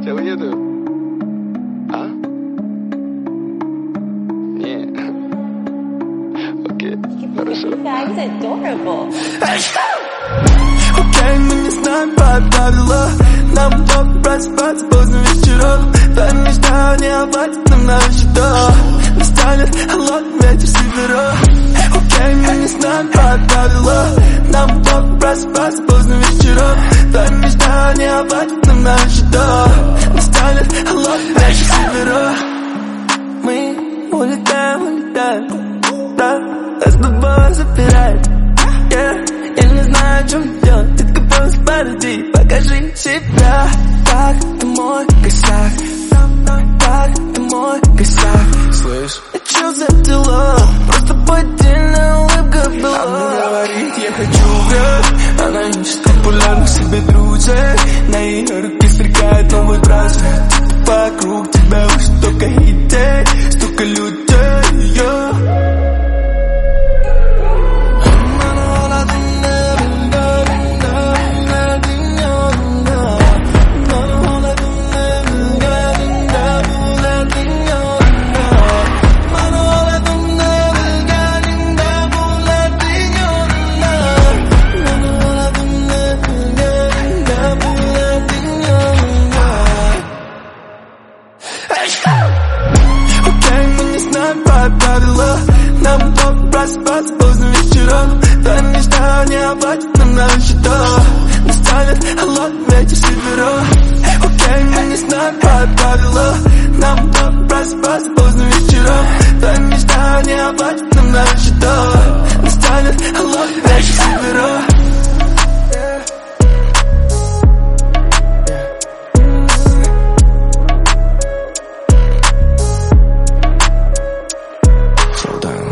Тебя нету? А? Не. Окей, хорошо. Guys, adorable. Окей, мы не знаем правила. Нам удобно просыпаться поздно вечером. Да не ждал, не оплатит нам на счета. Настанет холодный ветер с севера. Окей, мы не знаем правила. Нам удобно просыпаться поздно вечером. Да не ждал, не оплатит нам на счета. Настанет холодный ветер с севера. Мы улетаем, да, нас с тобой запирает. Я не знаю, о чем делать, детка, просто подойди, покажи себя. Так, ты мой косяк, так, ты мой косяк. Слышь? А чё за дела? Просто поддельная улыбка была. Она говорит, я хочу вверх. Она ищет популярных себе друзей. На ее руке сверкает новый браслет. Вокруг тебя уже столько идей, столько людей, Окей, мы не знаем правила. Нам удобно просыпаться поздно вечером. Да не ждал, не оплатит нам на счета. Настанет холодный ветер с севера. Окей, мы не знаем правила. Нам удобно просыпаться поздно вечером. Да не ждал, не оплатит нам на счета. Настанет холодный ветер с севера. Slow down.